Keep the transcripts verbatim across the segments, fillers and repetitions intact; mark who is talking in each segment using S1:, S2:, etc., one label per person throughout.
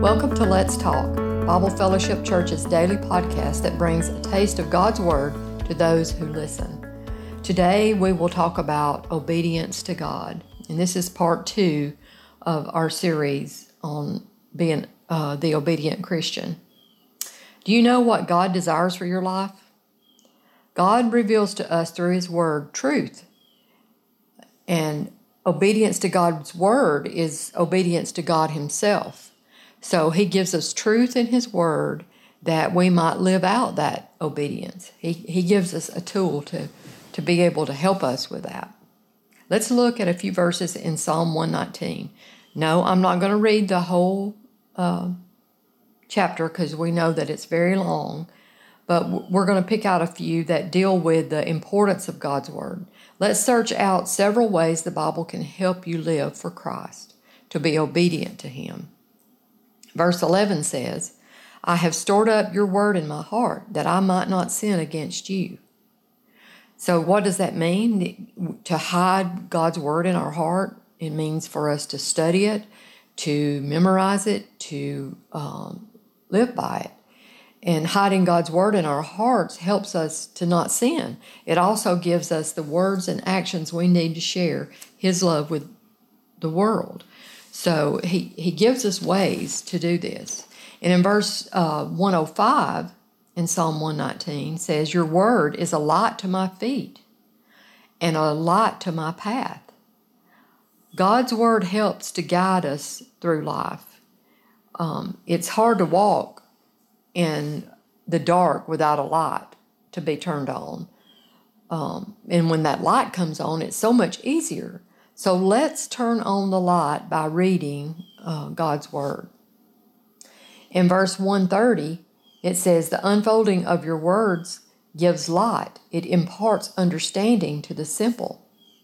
S1: Welcome to Let's Talk, Bible Fellowship Church's daily podcast that brings a taste of God's Word to those who listen. Today we will talk about obedience to God, and this is part two of our series on being uh, the obedient Christian. Do you know what God desires for your life? God reveals to us through His Word truth, and obedience to God's Word is obedience to God Himself. So He gives us truth in His Word that we might live out that obedience. He He gives us a tool to, to be able to help us with that. Let's look at a few verses in Psalm one nineteen. No, I'm not going to read the whole uh, chapter because we know that it's very long, but we're going to pick out a few that deal with the importance of God's Word. Let's search out several ways the Bible can help you live for Christ, to be obedient to Him. Verse eleven says, I have stored up your word in my heart that I might not sin against you. So what does that mean? To hide God's word in our heart, it means for us to study it, to memorize it, to um, live by it. And hiding God's word in our hearts helps us to not sin. It also gives us the words and actions we need to share His love with the world. So he, he gives us ways to do this. And in verse uh, one oh five in Psalm one nineteen says, your word is a light to my feet and a light to my path. God's word helps to guide us through life. Um, it's hard to walk in the dark without a light to be turned on. Um, and when that light comes on, it's so much easier. So let's turn on the light by reading uh, God's Word. In verse one thirty, it says, the unfolding of your words gives light. It imparts understanding to the simple.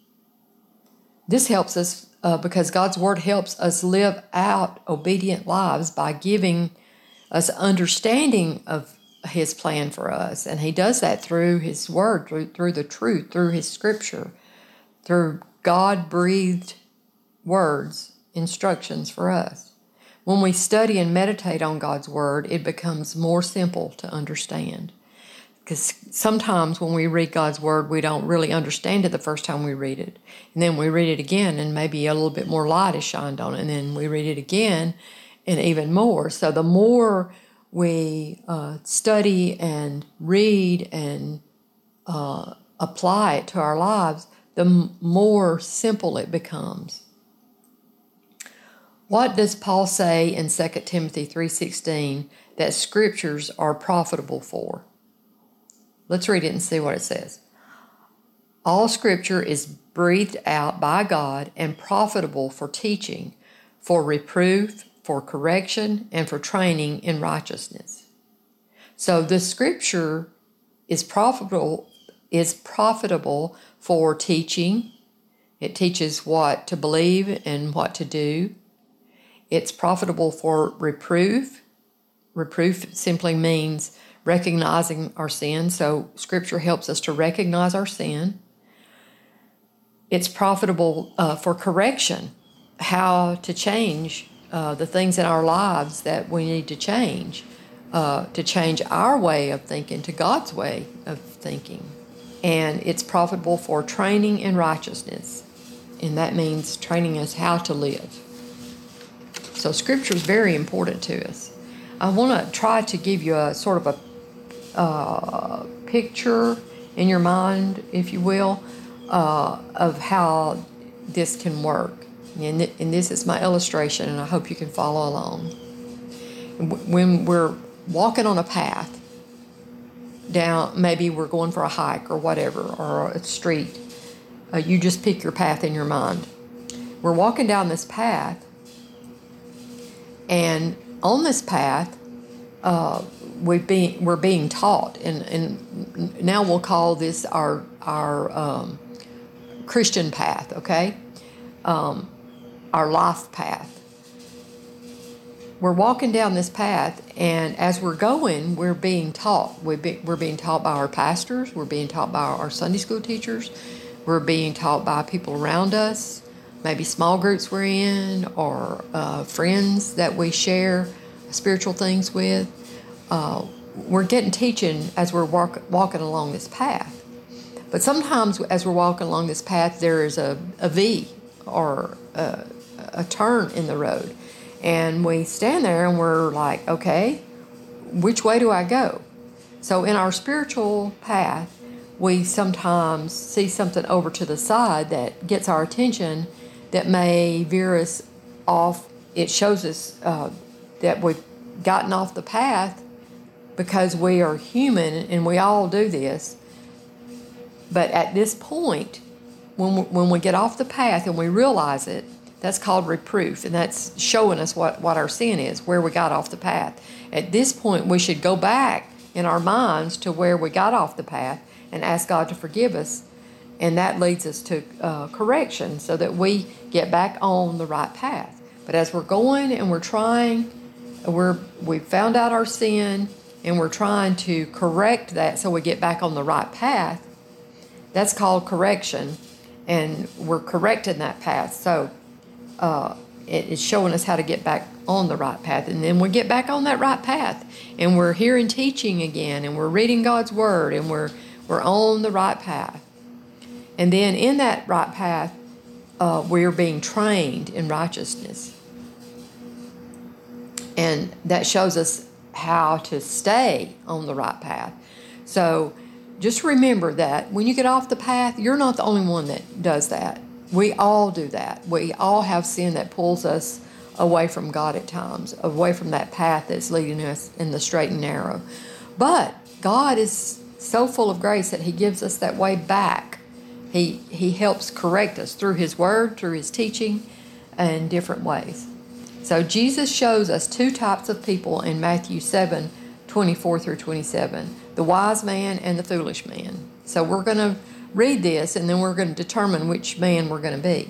S1: This helps us uh, because God's Word helps us live out obedient lives by giving us understanding of His plan for us. And He does that through His Word, through, through the truth, through His Scripture, through God-breathed words, instructions for us. When we study and meditate on God's Word, it becomes more simple to understand. Because sometimes when we read God's Word, we don't really understand it the first time we read it. And then we read it again, and maybe a little bit more light is shined on it. And then we read it again, and even more. So the more we uh, study and read and uh, apply it to our lives, the more simple it becomes. What does Paul say in Second Timothy three sixteen that scriptures are profitable for? Let's read it and see what it says. All scripture is breathed out by God and profitable for teaching, for reproof, for correction, and for training in righteousness. So the scripture is profitable is profitable for teaching. It teaches what to believe and what to do. It's profitable for reproof. Reproof simply means recognizing our sin. So Scripture helps us to recognize our sin. It's profitable uh, for correction, how to change uh, the things in our lives that we need to change, uh, to change our way of thinking to God's way of thinking. And it's profitable for training in righteousness. And that means training us how to live. So Scripture is very important to us. I want to try to give you a sort of a uh, picture in your mind, if you will, uh, of how this can work. And, th- and this is my illustration, and I hope you can follow along. When we're walking on a path, down, maybe we're going for a hike or whatever, or a street. Uh, you just pick your path in your mind. We're walking down this path, and on this path, uh, we be, we're being taught, and, and now we'll call this our our um, Christian path, okay? Um, our life path. We're walking down this path, and as we're going, we're being taught. We're, be, we're being taught by our pastors. We're being taught by our Sunday school teachers. We're being taught by people around us, maybe small groups we're in, or uh, friends that we share spiritual things with, uh, we're getting teaching as we're walk, walking along this path. But sometimes as we're walking along this path, there is a, a V or a, a turn in the road. And we stand there and we're like, okay, which way do I go? So in our spiritual path, we sometimes see something over to the side that gets our attention that may veer us off. It shows us uh, that we've gotten off the path because we are human and we all do this. But at this point, when we, when we get off the path and we realize it, that's called reproof, and that's showing us what, what our sin is, where we got off the path. At this point, we should go back in our minds to where we got off the path and ask God to forgive us, and that leads us to uh, correction so that we get back on the right path. But as we're going and we're trying, we're we've found out our sin, and we're trying to correct that so we get back on the right path, that's called correction, and we're correcting that path. So uh, it is showing us how to get back on the right path. And then we get back on that right path, and we're hearing teaching again, and we're reading God's Word, and we're we're on the right path. And then in that right path, uh, we're being trained in righteousness. And that shows us how to stay on the right path. So just remember that when you get off the path, you're not the only one that does that. We all do that. We all have sin that pulls us away from God at times, away from that path that's leading us in the straight and narrow. But God is so full of grace that He gives us that way back. He He helps correct us through His Word, through His teaching, in different ways. So Jesus shows us two types of people in Matthew seven, twenty-four through twenty-seven, the wise man and the foolish man. So we're going to read this, and then we're going to determine which man we're going to be.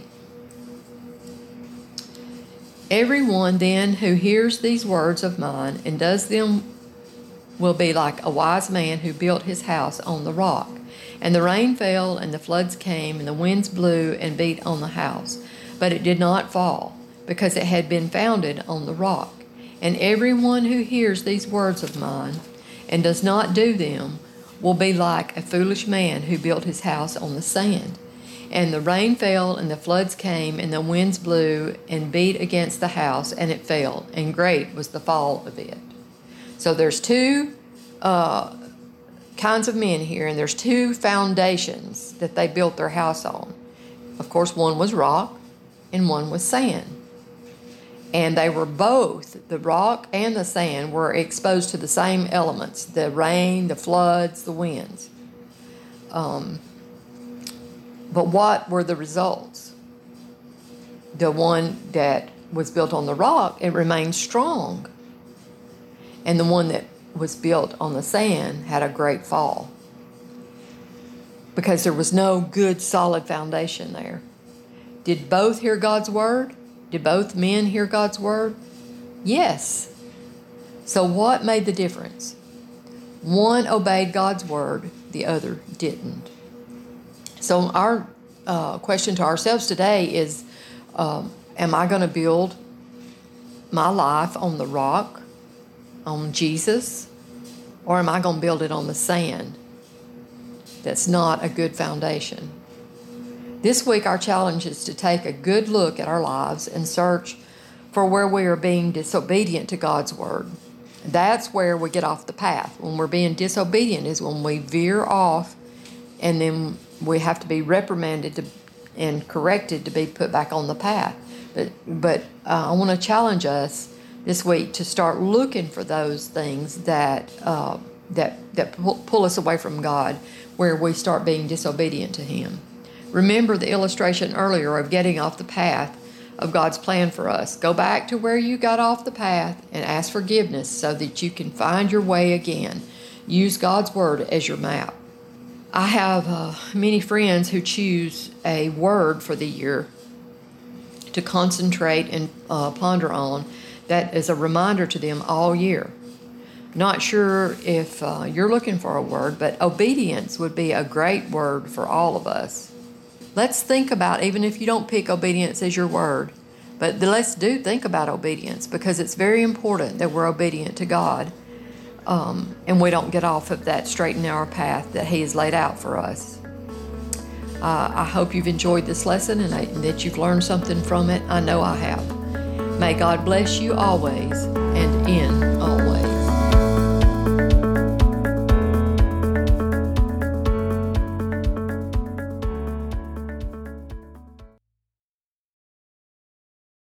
S1: Everyone then who hears these words of mine and does them will be like a wise man who built his house on the rock. And the rain fell, and the floods came, and the winds blew and beat on the house. But it did not fall, because it had been founded on the rock. And everyone who hears these words of mine and does not do them will be like a foolish man who built his house on the sand. And the rain fell, and the floods came, and the winds blew and beat against the house, and it fell, and great was the fall of it. So there's two uh, kinds of men here, and there's two foundations that they built their house on. Of course, one was rock, and one was sand. And they were both, the rock and the sand, were exposed to the same elements, the rain, the floods, the winds. Um, but what were the results? The one that was built on the rock, it remained strong. And the one that was built on the sand had a great fall, because there was no good, solid foundation there. Did both hear God's word? Did both men hear God's word? Yes. So what made the difference? One obeyed God's word, the other didn't. So our uh, question to ourselves today is, um, am I going to build my life on the rock, on Jesus, or am I going to build it on the sand? That's not a good foundation. This week, our challenge is to take a good look at our lives and search for where we are being disobedient to God's word. That's where we get off the path. When we're being disobedient is when we veer off, and then we have to be reprimanded to, and corrected to be put back on the path. But, but uh, I want to challenge us this week to start looking for those things that uh, that that pull, pull us away from God, where we start being disobedient to Him. Remember the illustration earlier of getting off the path of God's plan for us. Go back to where you got off the path and ask forgiveness so that you can find your way again. Use God's word as your map. I have uh, many friends who choose a word for the year to concentrate and uh, ponder on that is a reminder to them all year. Not sure if uh, you're looking for a word, but obedience would be a great word for all of us. Let's think about, even if you don't pick obedience as your word, But let's do think about obedience, because it's very important that we're obedient to God, um, and we don't get off of that straight and narrow path that He has laid out for us. Uh, I hope you've enjoyed this lesson and, I, and that you've learned something from it. I know I have. May God bless you always.